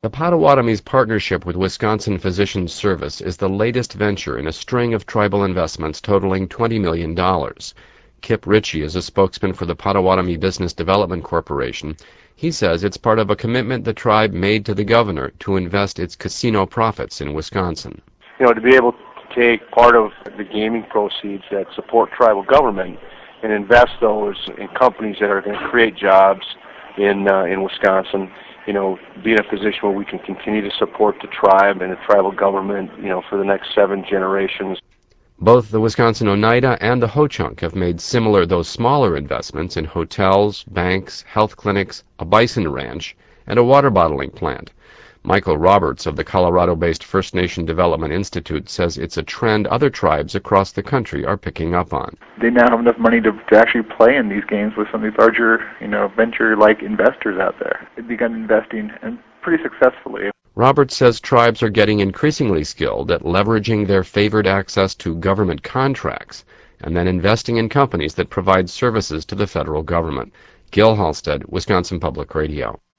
The Potawatomi's partnership with Wisconsin Physicians Service is the latest venture in a string of tribal investments totaling $20 million. Kip Ritchie is a spokesman for the Potawatomi Business Development Corporation. He says it's part of a commitment the tribe made to the governor to invest its casino profits in Wisconsin. To be able to take part of the gaming proceeds that support tribal government and invest those in companies that are going to create jobs in Wisconsin, be in a position where we can continue to support the tribe and the tribal government, for the next 7 generations. Both the Wisconsin Oneida and the Ho-Chunk have made similar, though smaller, investments in hotels, banks, health clinics, a bison ranch, and a water bottling plant. Michael Roberts of the Colorado-based First Nation Development Institute says it's a trend other tribes across the country are picking up on. They now have enough money to actually play in these games with some of these larger, venture-like investors out there. They've begun investing, and pretty successfully. Roberts says tribes are getting increasingly skilled at leveraging their favored access to government contracts and then investing in companies that provide services to the federal government. Gil Halstead, Wisconsin Public Radio.